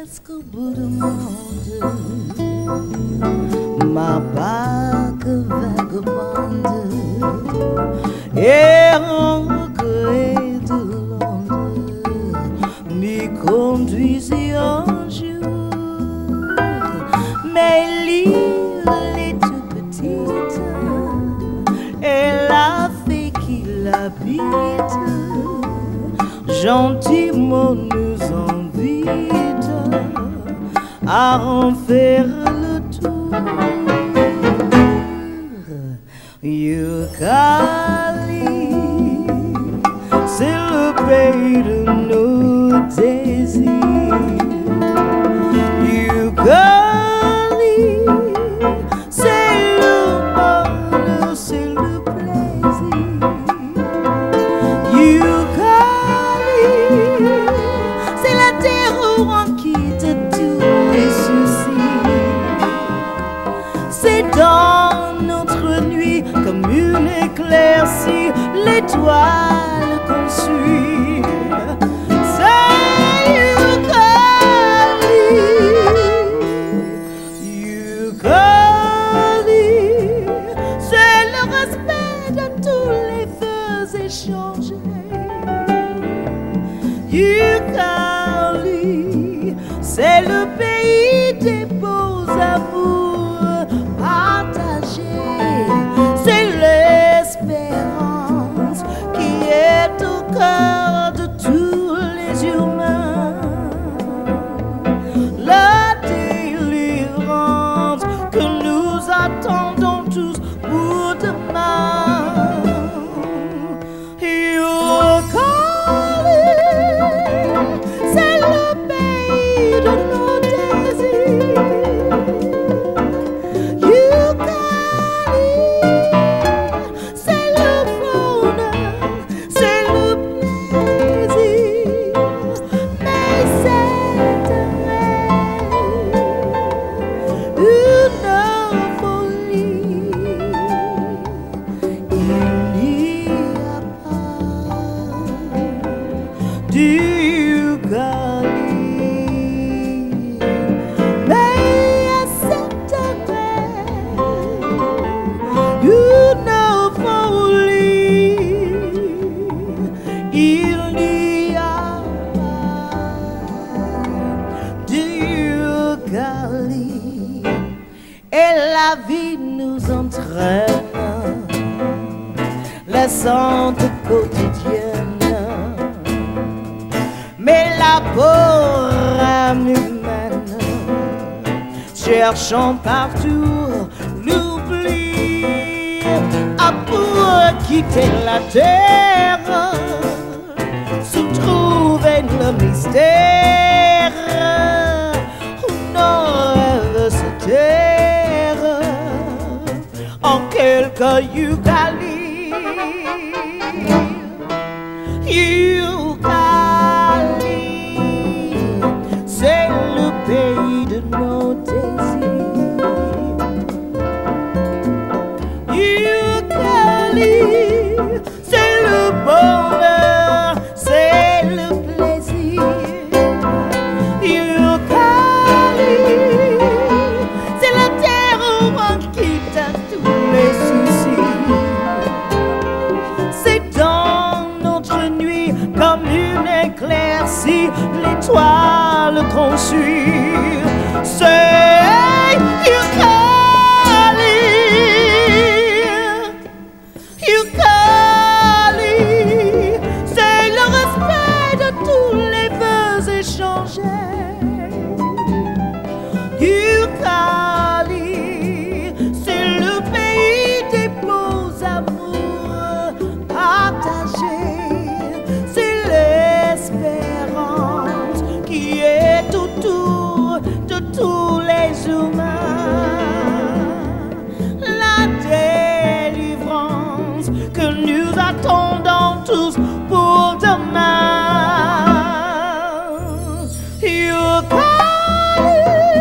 jusqu'au bout du monde. Ma barque vagabonde et en regret de Londres m'y conduisit un jour. Mais l'île est tout petite et la fée qui l'habite gentiment nous invite à en faire le tour. Yukali, c'est le pays de nos désirs. Yukali, c'est le bonheur, c'est le plaisir. Yukali, c'est la terre où on quitte tous les soucis. C'est dans notre nuit comme une éclaircie, l'étoile qu'on suit. C'est Yukali, Yukali, c'est le respect de tous les feux échangés. Yukali, c'est le pays des beaux amours partagés. C'est l'espérance qui est au cœur de tous les humains. La délivrance que nous attendons tous pour demain. Yukali, c'est le pays de nos désirs. Yukali, c'est le bonheur, c'est le plaisir. Mais c'est un rêve, une folie. Il n'y a pas du Yukali, mais c'est un rêve, une folie. Il n'y a pas du Yukali, et la vie nous entraîne, laissant quotidienne. Mais la pauvre âme humaine, cherchant partout l'oubli, a pour quitter la terre, se trouver le mystère où nos rêves se tairent en quelques Yukali. Yukali, c'est le pays de nos désirs. Yukali, c'est le bonheur, c'est le plaisir. Yukali, c'est la terre où on quitte tous les soucis. C'est dans notre nuit comme une éclaircie, l'étoile qu'on suit. C'est Yukali, Yukali, c'est le respect de tous les vœux échangés. Yukali, c'est le pays des beaux amours partagés. C'est l'espérance qui est autour de tous les humains. La délivrance que nous attendons tous pour demain. Yukali,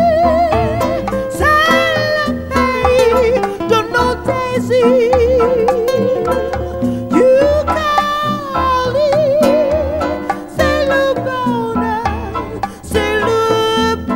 c'est le pays de nos désirs. Yukali, c'est le bonheur, c'est le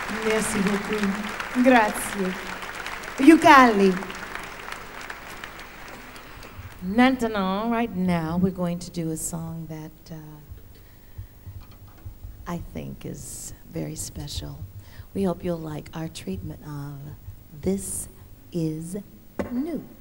Merci beaucoup. Grazie. Yukali. Maintenant, right now, we're going to do a song that I think is very special. We hope you'll like our treatment of This Is New.